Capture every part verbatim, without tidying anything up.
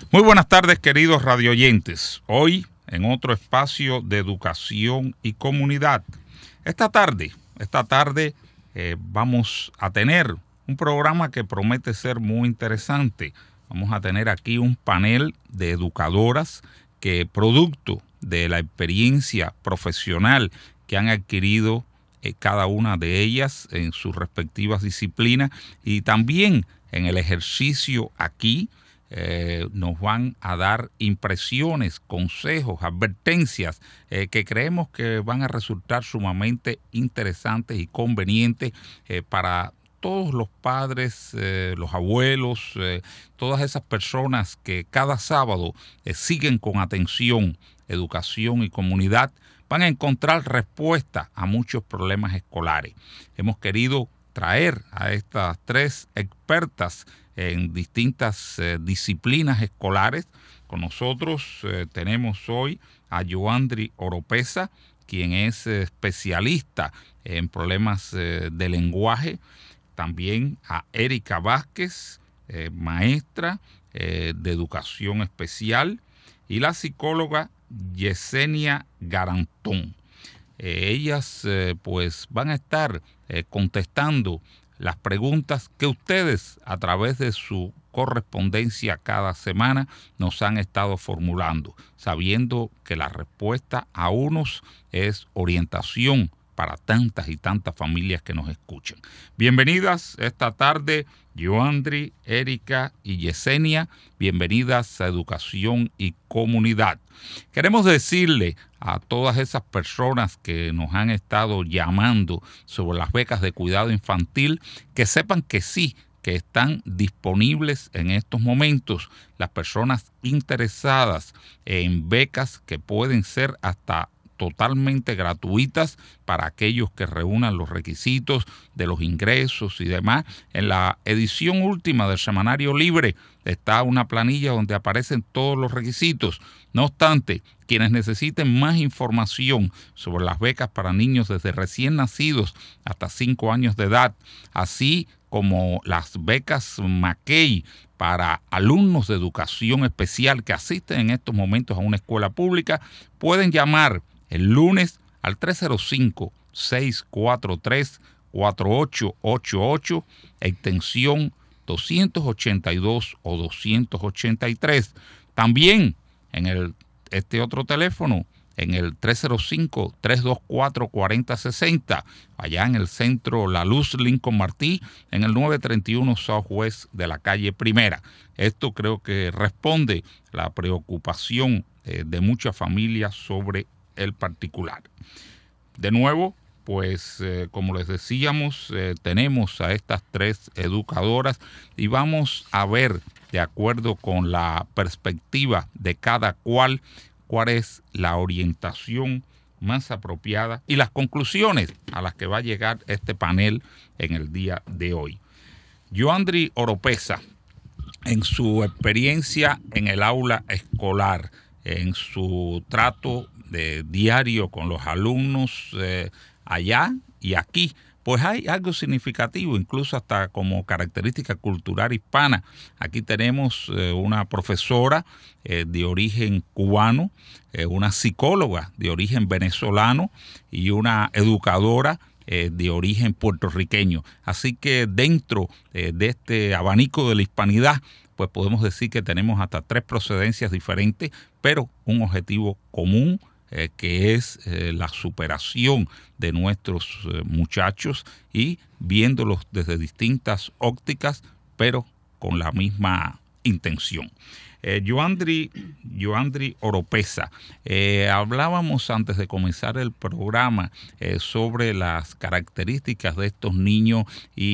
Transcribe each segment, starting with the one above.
Muy buenas tardes, queridos radioyentes. Hoy en otro espacio de educación y comunidad. Esta tarde, esta tarde eh, vamos a tener un programa que promete ser muy interesante. Vamos a tener aquí un panel de educadoras que, producto de la experiencia profesional que han adquirido eh, cada una de ellas en sus respectivas disciplinas y también en el ejercicio aquí, Eh, nos van a dar impresiones, consejos, advertencias eh, que creemos que van a resultar sumamente interesantes y convenientes eh, para todos los padres, eh, los abuelos, eh, todas esas personas que cada sábado eh, siguen con atención educación y comunidad, van a encontrar respuesta a muchos problemas escolares. Hemos querido traer a estas tres expertas en distintas eh, disciplinas escolares. Con nosotros eh, tenemos hoy a Yoandri Oropesa, quien es eh, especialista en problemas eh, de lenguaje. También a Erika Vázquez, eh, maestra eh, de educación especial. Y la psicóloga Yesenia Garantón. Eh, ellas eh, pues van a estar eh, contestando las preguntas que ustedes a través de su correspondencia cada semana nos han estado formulando, sabiendo que la respuesta a unos es orientación para tantas y tantas familias que nos escuchan. Bienvenidas esta tarde, Yoandri, Erika y Yesenia. Bienvenidas a Educación y Comunidad. Queremos decirle a todas esas personas que nos han estado llamando sobre las becas de cuidado infantil que sepan que sí, que están disponibles en estos momentos las personas interesadas en becas que pueden ser hasta totalmente gratuitas para aquellos que reúnan los requisitos de los ingresos y demás. En la edición última del Semanario Libre está una planilla donde aparecen todos los requisitos. No obstante, quienes necesiten más información sobre las becas para niños desde recién nacidos hasta cinco años de edad, así como las becas Mackey para alumnos de educación especial que asisten en estos momentos a una escuela pública, pueden llamar el lunes al tres cero cinco, seis cuatro tres, cuatro ocho ocho ocho, extensión doscientos ochenta y dos o doscientos ochenta y tres. También en el, este otro teléfono, en el tres cero cinco, tres dos cuatro, cuatro cero seis cero, allá en el centro La Luz Lincoln Martí, en el nueve treinta y uno Southwest de la calle Primera. Esto creo que responde a la preocupación eh, de muchas familias sobre el particular. De nuevo, pues eh, como les decíamos, eh, tenemos a estas tres educadoras y vamos a ver, de acuerdo con la perspectiva de cada cual, cuál es la orientación más apropiada y las conclusiones a las que va a llegar este panel en el día de hoy. Yoandri Oropesa, en su experiencia en el aula escolar, en su trato de diario con los alumnos eh, allá y aquí, pues hay algo significativo, incluso hasta como característica cultural hispana. Aquí tenemos eh, una profesora eh, de origen cubano, eh, una psicóloga de origen venezolano y una educadora eh, de origen puertorriqueño. Así que dentro eh, de este abanico de la hispanidad, pues podemos decir que tenemos hasta tres procedencias diferentes, pero un objetivo común, Eh, que es eh, la superación de nuestros eh, muchachos y viéndolos desde distintas ópticas, pero con la misma intención. Eh, Yoandri, Yoandri Oropesa, eh, hablábamos antes de comenzar el programa eh, sobre las características de estos niños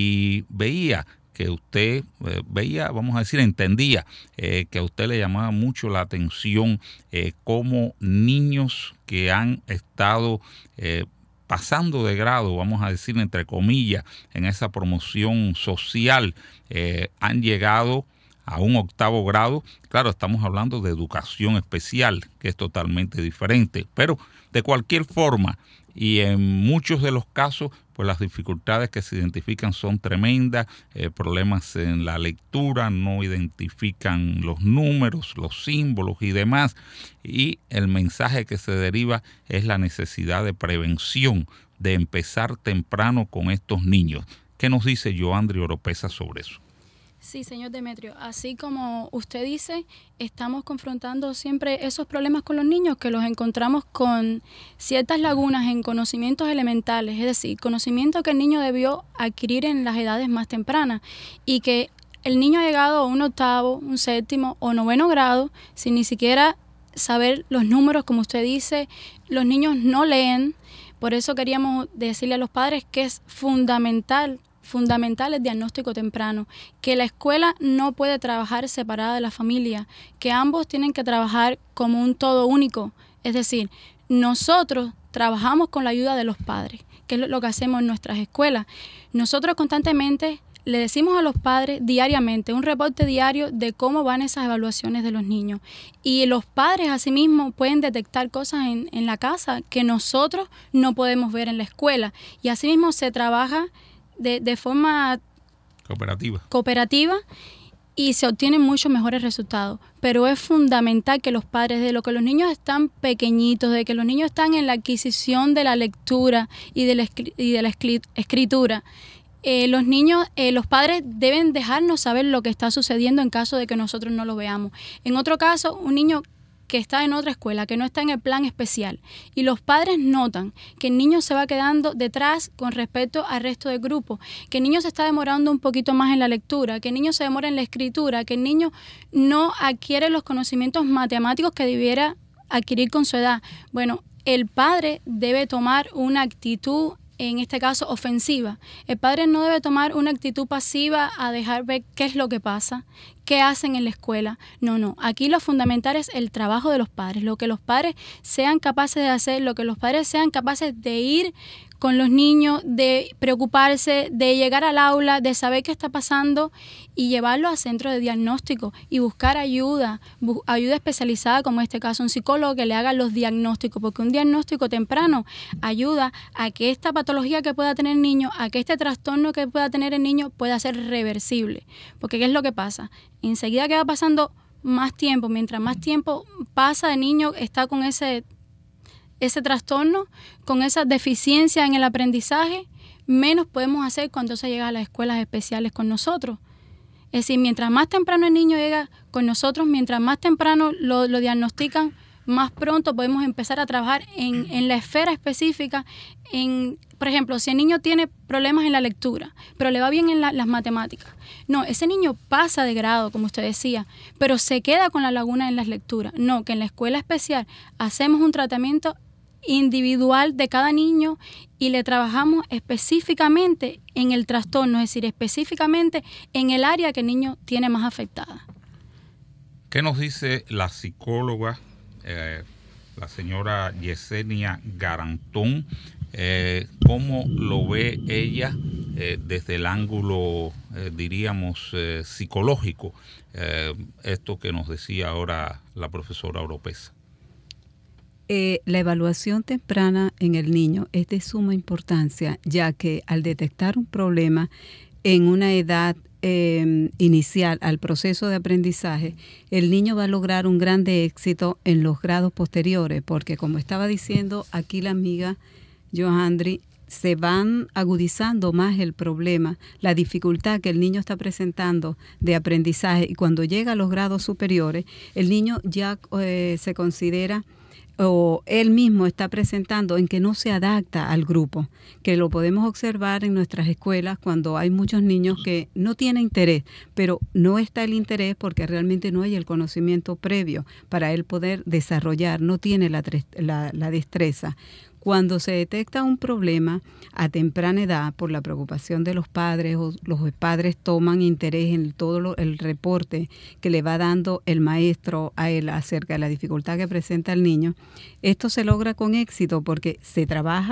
y veía que usted eh, veía, vamos a decir, entendía eh, que a usted le llamaba mucho la atención eh, cómo niños que han estado eh, pasando de grado, vamos a decir entre comillas, en esa promoción social, eh, han llegado a un octavo grado, claro, estamos hablando de educación especial, que es totalmente diferente, pero de cualquier forma, y en muchos de los casos, pues las dificultades que se identifican son tremendas, eh, problemas en la lectura, no identifican los números, los símbolos y demás, y el mensaje que se deriva es la necesidad de prevención, de empezar temprano con estos niños. ¿Qué nos dice Yoandri Oropesa sobre eso? Sí, señor Demetrio, así como usted dice, estamos confrontando siempre esos problemas con los niños, que los encontramos con ciertas lagunas en conocimientos elementales, es decir, conocimiento que el niño debió adquirir en las edades más tempranas y que el niño ha llegado a un octavo, un séptimo o noveno grado sin ni siquiera saber los números, como usted dice, los niños no leen. Por eso queríamos decirle a los padres que es fundamental fundamental el diagnóstico temprano, que la escuela no puede trabajar separada de la familia, que ambos tienen que trabajar como un todo único. Es decir, nosotros trabajamos con la ayuda de los padres, que es lo que hacemos en nuestras escuelas. Nosotros constantemente le decimos a los padres diariamente, un reporte diario de cómo van esas evaluaciones de los niños. Y los padres asimismo pueden detectar cosas en, en la casa que nosotros no podemos ver en la escuela. Y asimismo se trabaja De, de forma cooperativa. cooperativa y se obtienen muchos mejores resultados. Pero es fundamental que los padres, de lo que los niños están pequeñitos, de que los niños están en la adquisición de la lectura y de la, y de la escritura, eh, los niños, eh, los padres deben dejarnos saber lo que está sucediendo en caso de que nosotros no lo veamos. En otro caso, un niño que está en otra escuela, que no está en el plan especial, y los padres notan que el niño se va quedando detrás con respecto al resto del grupo, que el niño se está demorando un poquito más en la lectura, que el niño se demora en la escritura, que el niño no adquiere los conocimientos matemáticos que debiera adquirir con su edad. Bueno, el padre debe tomar una actitud, en este caso ofensiva. El padre no debe tomar una actitud pasiva a dejar ver qué es lo que pasa, qué hacen en la escuela. No, no. Aquí lo fundamental es el trabajo de los padres, lo que los padres sean capaces de hacer, lo que los padres sean capaces de ir con los niños, de preocuparse, de llegar al aula, de saber qué está pasando y llevarlo a centro de diagnóstico y buscar ayuda, bu- ayuda especializada, como en este caso un psicólogo que le haga los diagnósticos, porque un diagnóstico temprano ayuda a que esta patología que pueda tener el niño, a que este trastorno que pueda tener el niño pueda ser reversible. Porque ¿qué es lo que pasa? Enseguida que va pasando más tiempo, mientras más tiempo pasa el niño está con ese ese trastorno, con esa deficiencia en el aprendizaje, menos podemos hacer cuando se llega a las escuelas especiales con nosotros. Es decir, mientras más temprano el niño llega con nosotros, mientras más temprano lo, lo diagnostican, más pronto podemos empezar a trabajar en, en la esfera específica. En, por ejemplo, si el niño tiene problemas en la lectura, pero le va bien en la, las matemáticas. No, ese niño pasa de grado, como usted decía, pero se queda con la laguna en las lecturas. No, que en la escuela especial hacemos un tratamiento individual de cada niño y le trabajamos específicamente en el trastorno, es decir, específicamente en el área que el niño tiene más afectada. ¿Qué nos dice la psicóloga, eh, la señora Yesenia Garantón? Eh, ¿Cómo lo ve ella eh, desde el ángulo, eh, diríamos, eh, psicológico? Eh, esto que nos decía ahora la profesora Oropesa. Eh, la evaluación temprana en el niño es de suma importancia, ya que al detectar un problema en una edad eh, inicial al proceso de aprendizaje, el niño va a lograr un grande éxito en los grados posteriores, porque como estaba diciendo aquí la amiga Yoandri, se van agudizando más el problema, la dificultad que el niño está presentando de aprendizaje, y cuando llega a los grados superiores, el niño ya eh, se considera o él mismo está presentando en que no se adapta al grupo, que lo podemos observar en nuestras escuelas cuando hay muchos niños que no tienen interés, pero no está el interés porque realmente no hay el conocimiento previo para él poder desarrollar, no tiene la, la, la destreza. Cuando se detecta un problema a temprana edad por la preocupación de los padres, o los padres toman interés en todo lo, el reporte que le va dando el maestro a él acerca de la dificultad que presenta el niño, esto se logra con éxito porque se trabaja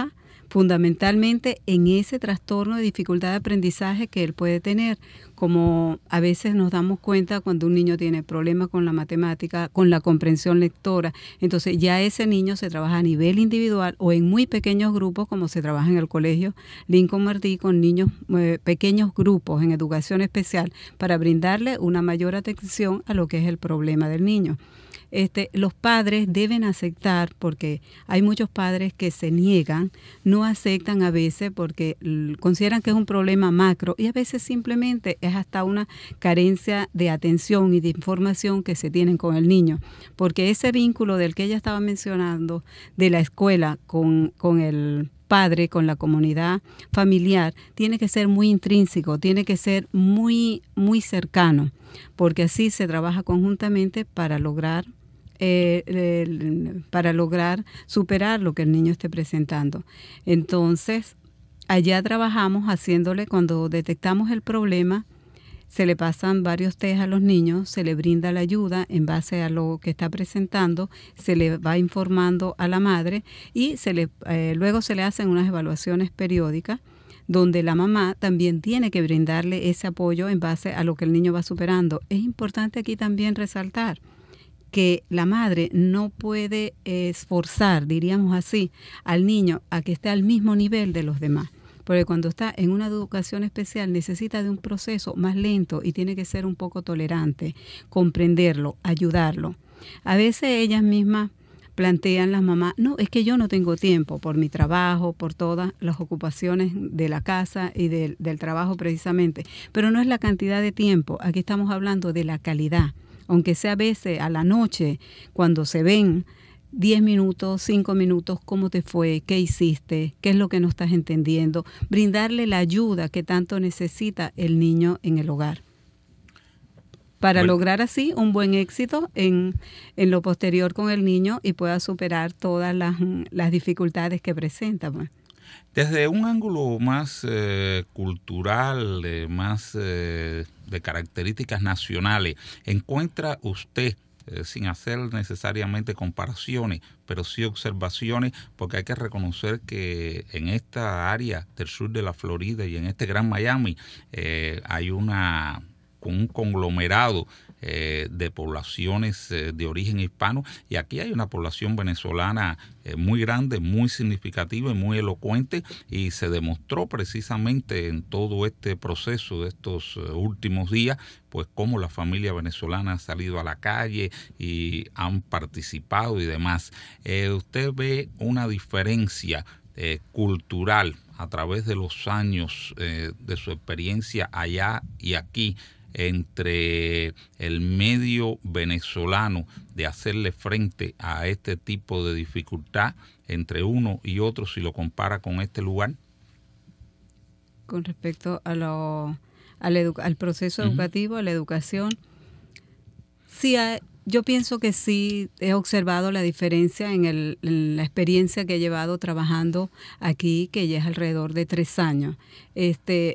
fundamentalmente en ese trastorno de dificultad de aprendizaje que él puede tener, como a veces nos damos cuenta cuando un niño tiene problemas con la matemática, con la comprensión lectora. Entonces ya ese niño se trabaja a nivel individual o en muy pequeños grupos, como se trabaja en el colegio Lincoln Martí, con niños eh, pequeños grupos en educación especial para brindarle una mayor atención a lo que es el problema del niño. Este, los padres deben aceptar, porque hay muchos padres que se niegan, no aceptan a veces porque consideran que es un problema macro y a veces simplemente es hasta una carencia de atención y de información que se tienen con el niño, porque ese vínculo del que ella estaba mencionando de la escuela con, con el padre, con la comunidad familiar, tiene que ser muy intrínseco, tiene que ser muy, muy cercano, porque así se trabaja conjuntamente para lograr Eh, eh, para lograr superar lo que el niño esté presentando. Entonces, allá trabajamos haciéndole, cuando detectamos el problema, se le pasan varios test a los niños, se le brinda la ayuda en base a lo que está presentando, se le va informando a la madre y se le, eh, luego se le hacen unas evaluaciones periódicas donde la mamá también tiene que brindarle ese apoyo en base a lo que el niño va superando. Es importante aquí también resaltar que la madre no puede esforzar, diríamos así, al niño a que esté al mismo nivel de los demás. Porque cuando está en una educación especial necesita de un proceso más lento y tiene que ser un poco tolerante, comprenderlo, ayudarlo. A veces ellas mismas plantean, las mamás, no, es que yo no tengo tiempo por mi trabajo, por todas las ocupaciones de la casa y de, del trabajo precisamente. Pero no es la cantidad de tiempo, aquí estamos hablando de la calidad. Aunque sea a veces a la noche, cuando se ven diez minutos, cinco minutos, cómo te fue, qué hiciste, qué es lo que no estás entendiendo, brindarle la ayuda que tanto necesita el niño en el hogar. Para bueno. lograr así un buen éxito en, en lo posterior con el niño y pueda superar todas las, las dificultades que presenta. Pues. Desde un ángulo más eh, cultural, eh, más eh, de características nacionales, ¿encuentra usted, eh, sin hacer necesariamente comparaciones, pero sí observaciones, porque hay que reconocer que en esta área del sur de la Florida y en este Gran Miami eh, hay una un conglomerado Eh, de poblaciones eh, de origen hispano, y aquí hay una población venezolana eh, muy grande, muy significativa y muy elocuente, y se demostró precisamente en todo este proceso de estos eh, últimos días, pues cómo la familia venezolana ha salido a la calle y han participado y demás. Eh, ¿Usted ve una diferencia eh, cultural a través de los años eh, de su experiencia allá y aquí entre el medio venezolano de hacerle frente a este tipo de dificultad entre uno y otro, si lo compara con este lugar? Con respecto a lo, al, edu- al proceso uh-huh. educativo, a la educación, sí hay, yo pienso que sí he observado la diferencia en, el, en la experiencia que he llevado trabajando aquí, que ya es alrededor de tres años. Este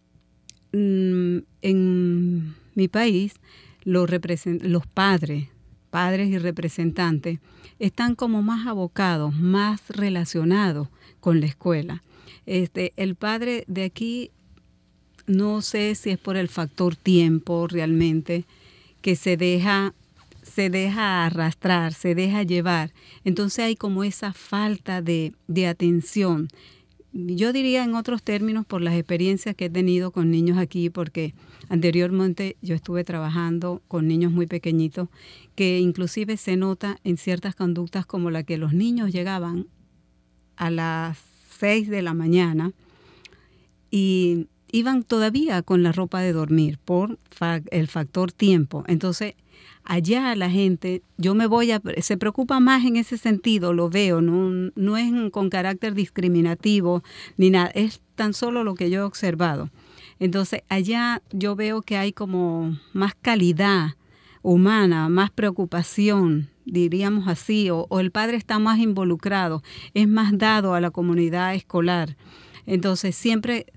En mi país, los, represent- los padres, padres y representantes están como más abocados, más relacionados con la escuela. Este, el padre de aquí, no sé si es por el factor tiempo realmente, que se deja, se deja arrastrar, se deja llevar. Entonces hay como esa falta de, de atención. Yo diría en otros términos por las experiencias que he tenido con niños aquí, porque anteriormente yo estuve trabajando con niños muy pequeñitos, que inclusive se nota en ciertas conductas como la que los niños llegaban a las seis de la mañana y iban todavía con la ropa de dormir por fa- el factor tiempo. Entonces, allá la gente, yo me voy a, se preocupa más en ese sentido, lo veo, no, no es con carácter discriminativo ni nada, es tan solo lo que yo he observado. Entonces, allá yo veo que hay como más calidad humana, más preocupación, diríamos así, o, o el padre está más involucrado, es más dado a la comunidad escolar. Entonces, siempre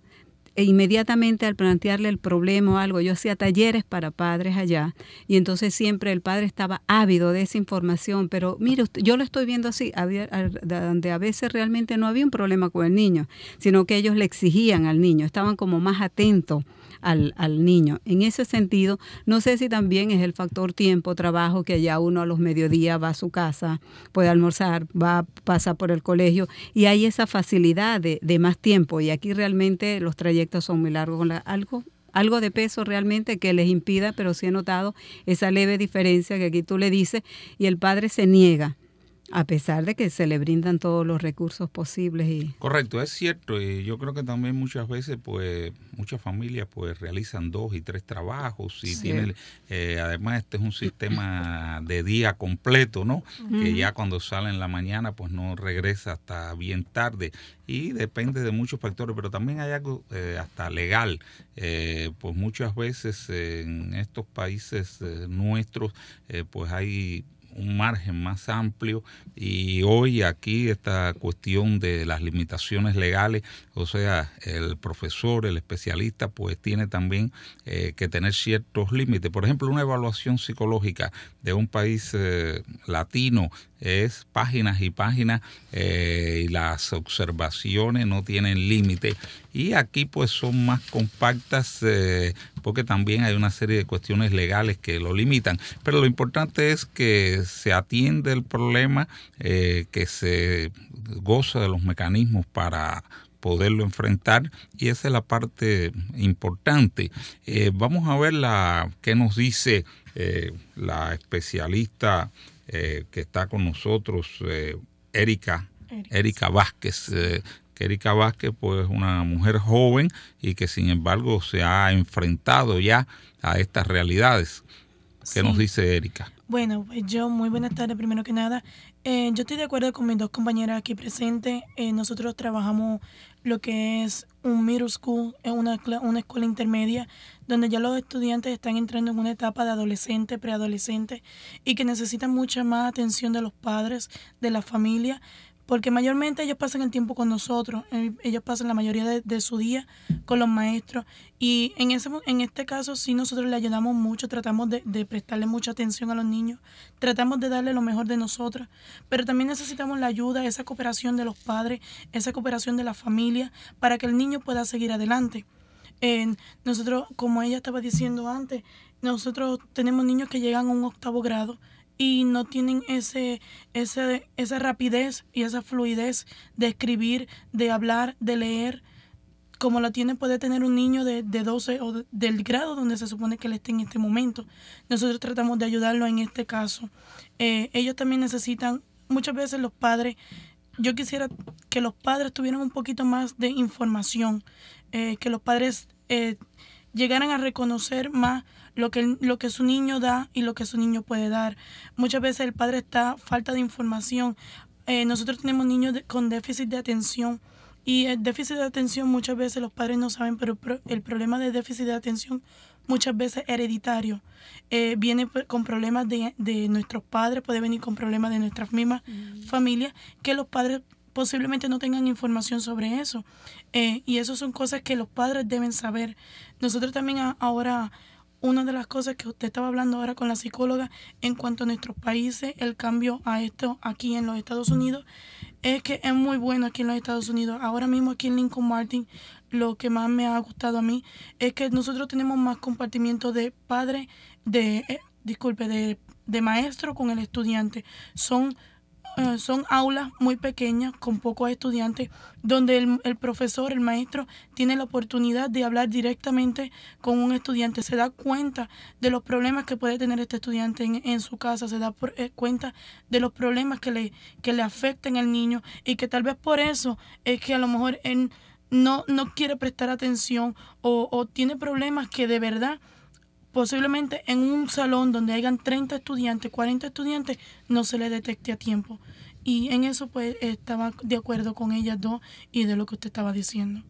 e inmediatamente al plantearle el problema o algo, yo hacía talleres para padres allá y entonces siempre el padre estaba ávido de esa información, pero mire, yo lo estoy viendo así, había, donde a veces realmente no había un problema con el niño, sino que ellos le exigían al niño, estaban como más atentos al, al niño. En ese sentido, no sé si también es el factor tiempo, trabajo, que allá uno a los mediodías va a su casa, puede almorzar, va, pasa por el colegio y hay esa facilidad de, de más tiempo y aquí realmente los trayectos son muy largos. Con la, algo, algo de peso realmente que les impida, pero sí he notado esa leve diferencia que aquí tú le dices y el padre se niega, a pesar de que se le brindan todos los recursos posibles. Y correcto, es cierto. Y yo creo que también muchas veces, pues, muchas familias pues realizan dos y tres trabajos y sí. tienen, eh, además este es un sistema de día completo, ¿no? Uh-huh. Que ya cuando sale en la mañana, pues no regresa hasta bien tarde y depende de muchos factores, pero también hay algo eh, hasta legal. Eh, pues muchas veces eh, en estos países eh, nuestros, eh, pues hay un margen más amplio y hoy aquí esta cuestión de las limitaciones legales, o sea, el profesor, el especialista, pues tiene también eh, que tener ciertos límites. Por ejemplo, una evaluación psicológica de un país eh, latino es páginas y páginas eh, y las observaciones no tienen límite y aquí pues son más compactas eh, porque también hay una serie de cuestiones legales que lo limitan, pero lo importante es que se atiende el problema, eh, que se goza de los mecanismos para poderlo enfrentar y esa es la parte importante. Eh, vamos a ver la qué nos dice eh, la especialista Eh, que está con nosotros, eh, Erika, Erika Vázquez, eh, que Erika Vázquez pues es una mujer joven y que sin embargo se ha enfrentado ya a estas realidades. ¿Qué sí. nos dice Erika? Bueno, pues yo, muy buenas tardes primero que nada. Eh, yo estoy de acuerdo con mis dos compañeras aquí presentes. Eh, nosotros trabajamos lo que es un middle school, es una, una escuela intermedia, donde ya los estudiantes están entrando en una etapa de adolescente, preadolescente, y que necesitan mucha más atención de los padres, de la familia, porque mayormente ellos pasan el tiempo con nosotros, ellos pasan la mayoría de, de su día con los maestros y en ese en este caso sí nosotros le ayudamos mucho, tratamos de, de prestarle mucha atención a los niños, tratamos de darle lo mejor de nosotros, pero también necesitamos la ayuda, esa cooperación de los padres, esa cooperación de la familia para que el niño pueda seguir adelante. Eh, nosotros, como ella estaba diciendo antes, nosotros tenemos niños que llegan a un octavo grado y no tienen ese, ese, esa rapidez y esa fluidez de escribir, de hablar, de leer, como la tiene puede tener un niño de, de doce o de, del grado donde se supone que él esté en este momento. Nosotros tratamos de ayudarlo en este caso. Eh, ellos también necesitan, muchas veces los padres, yo quisiera que los padres tuvieran un poquito más de información, eh, que los padres eh, llegaran a reconocer más lo que, lo que su niño da y lo que su niño puede dar. Muchas veces el padre está falta de información. Eh, nosotros tenemos niños de, con déficit de atención y el déficit de atención muchas veces los padres no saben, pero el problema de déficit de atención muchas veces hereditario. Eh, viene con problemas de, de nuestros padres, puede venir con problemas de nuestras mismas mm. familias, que los padres posiblemente no tengan información sobre eso. Eh, y eso son cosas que los padres deben saber. Nosotros también a, ahora... Una de las cosas que usted estaba hablando ahora con la psicóloga en cuanto a nuestros países, el cambio a esto aquí en los Estados Unidos, es que es muy bueno aquí en los Estados Unidos. Ahora mismo aquí en Lincoln Martin, lo que más me ha gustado a mí es que nosotros tenemos más compartimiento de padre, de, eh, disculpe, de, de maestro con el estudiante. Son Uh, son aulas muy pequeñas con pocos estudiantes donde el, el profesor, el maestro tiene la oportunidad de hablar directamente con un estudiante, se da cuenta de los problemas que puede tener este estudiante en, en su casa, se da por, eh, cuenta de los problemas que le, que le afectan al niño y que tal vez por eso es que a lo mejor él no, no quiere prestar atención o, o tiene problemas que de verdad posiblemente en un salón donde hayan treinta estudiantes, cuarenta estudiantes, no se le detecte a tiempo. Y en eso pues estaba de acuerdo con ellas dos y de lo que usted estaba diciendo.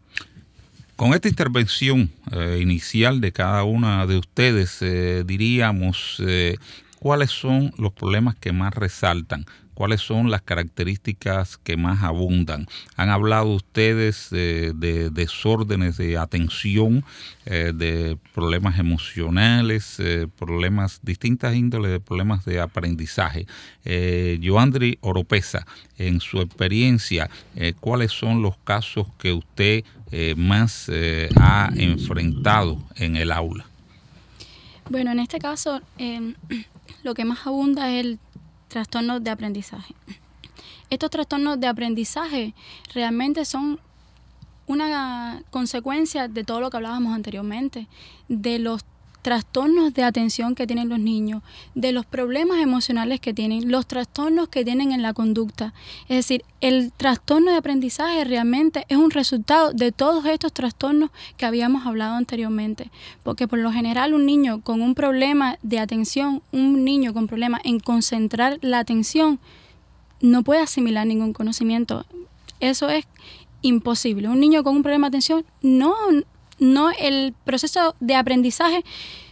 Con esta intervención eh, inicial de cada una de ustedes, eh, diríamos, eh, ¿cuáles son los problemas que más resaltan? ¿Cuáles son las características que más abundan? Han hablado ustedes eh, de desórdenes de atención, eh, de problemas emocionales, eh, problemas, distintas índoles de problemas de aprendizaje. Eh, Yoandri Oropesa, en su experiencia, eh, ¿cuáles son los casos que usted eh, más eh, ha enfrentado en el aula? Bueno, en este caso, eh, lo que más abunda es el trastornos de aprendizaje. Estos trastornos de aprendizaje realmente son una consecuencia de todo lo que hablábamos anteriormente, de los trastornos de atención que tienen los niños, de los problemas emocionales que tienen, los trastornos que tienen en la conducta. Es decir, el trastorno de aprendizaje realmente es un resultado de todos estos trastornos que habíamos hablado anteriormente, porque por lo general un niño con un problema de atención, un niño con problema en concentrar la atención, no puede asimilar ningún conocimiento. Eso es imposible. Un niño con un problema de atención no... no el proceso de aprendizaje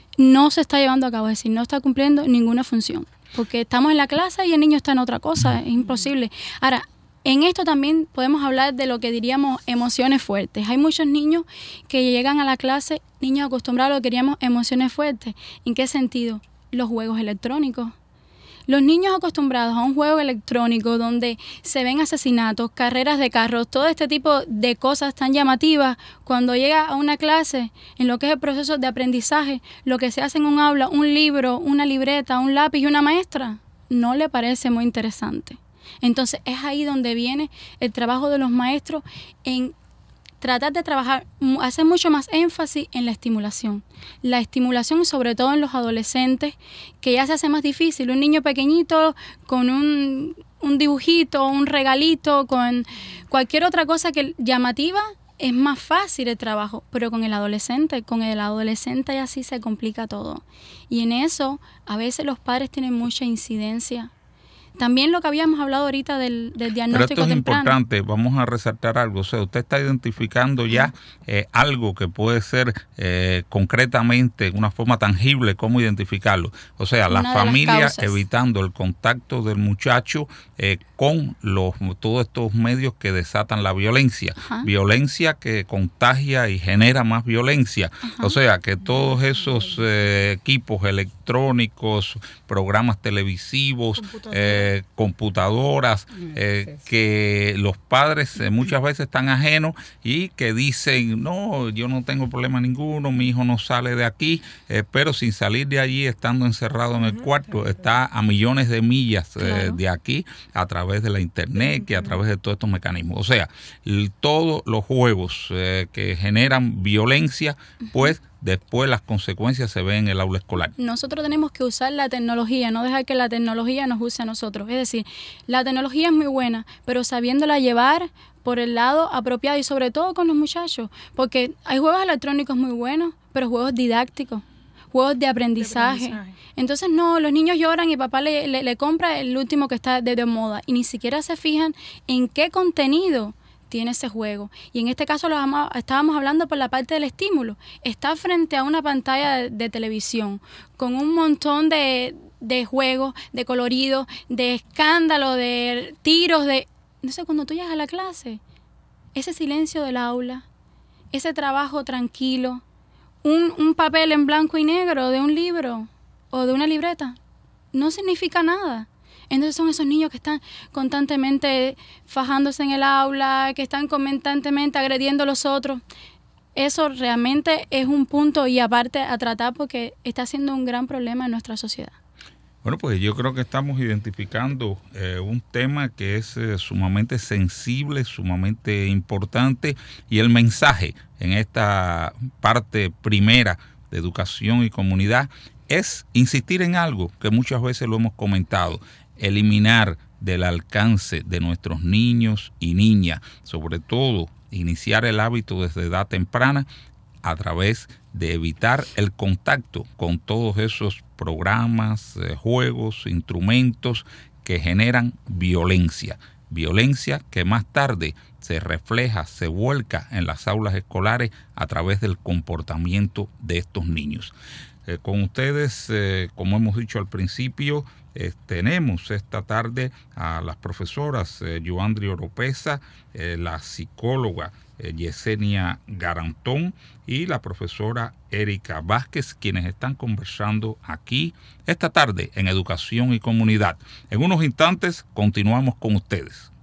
no se está llevando a cabo, es decir, no está cumpliendo ninguna función, porque estamos en la clase y el niño está en otra cosa, es imposible. Ahora, en esto también podemos hablar de lo que diríamos emociones fuertes. Hay muchos niños que llegan a la clase, niños acostumbrados a lo que diríamos emociones fuertes. ¿En qué sentido? Los juegos electrónicos. Los niños acostumbrados a un juego electrónico donde se ven asesinatos, carreras de carros, todo este tipo de cosas tan llamativas, cuando llega a una clase, en lo que es el proceso de aprendizaje, lo que se hace en un aula, un libro, una libreta, un lápiz y una maestra, no le parece muy interesante. Entonces es ahí donde viene el trabajo de los maestros en tratar de trabajar, hacer mucho más énfasis en la estimulación. La estimulación, sobre todo en los adolescentes, que ya se hace más difícil. Un niño pequeñito con un, un dibujito, un regalito, con cualquier otra cosa que llamativa, es más fácil el trabajo. Pero con el adolescente, con el adolescente ya sí se complica todo. Y en eso, a veces los padres tienen mucha incidencia. También lo que habíamos hablado ahorita del, del diagnóstico Pero esto es temprano. importante, vamos a resaltar algo. O sea, usted está identificando ya eh, algo que puede ser eh, concretamente, una forma tangible, cómo identificarlo. O sea, la familia evitando el contacto del muchacho eh, con los todos estos medios que desatan la violencia. Ajá. Violencia que contagia y genera más violencia. Ajá. O sea, que todos esos eh, equipos electrónicos, programas televisivos, eh, computadoras, eh, que los padres eh, muchas veces están ajenos y que dicen, no, yo no tengo problema ninguno, mi hijo no sale de aquí, eh, pero sin salir de allí, estando encerrado en el cuarto, está a millones de millas eh, claro. de aquí, a través de la internet, que a través de todos estos mecanismos. O sea, el, todos los juegos eh, que generan violencia, pues después las consecuencias se ven en el aula escolar. Nosotros tenemos que usar la tecnología, no dejar que la tecnología nos use a nosotros. Es decir, la tecnología es muy buena, pero sabiéndola llevar por el lado apropiado y sobre todo con los muchachos, porque hay juegos electrónicos muy buenos, pero juegos didácticos, juegos de aprendizaje. de aprendizaje. Entonces no, los niños lloran y papá le, le, le compra el último que está de, de moda y ni siquiera se fijan en qué contenido tiene ese juego. Y en este caso lo estábamos hablando por la parte del estímulo. Está frente a una pantalla de, de televisión con un montón de, de juegos, de coloridos, de escándalo, de tiros, de... Entonces cuando tú llegas a la clase, ese silencio del aula, ese trabajo tranquilo, un, un papel en blanco y negro de un libro o de una libreta, no significa nada. Entonces son esos niños que están constantemente fajándose en el aula, que están constantemente agrediendo a los otros. Eso realmente es un punto y aparte a tratar porque está siendo un gran problema en nuestra sociedad. Bueno, pues yo creo que estamos identificando eh, un tema que es eh, sumamente sensible, sumamente importante, y el mensaje en esta parte primera de educación y comunidad es insistir en algo que muchas veces lo hemos comentado: eliminar del alcance de nuestros niños y niñas, sobre todo iniciar el hábito desde edad temprana a través de evitar el contacto con todos esos programas, eh, juegos, instrumentos que generan violencia. violencia que más tarde se refleja, se vuelca en las aulas escolares a través del comportamiento de estos niños. Eh, con ustedes, eh, como hemos dicho al principio, eh, tenemos esta tarde a las profesoras eh, Yoandri Oropesa, eh, la psicóloga eh, Yesenia Garantón y la profesora Erika Vázquez, quienes están conversando aquí esta tarde en Educación y Comunidad. En unos instantes continuamos con ustedes.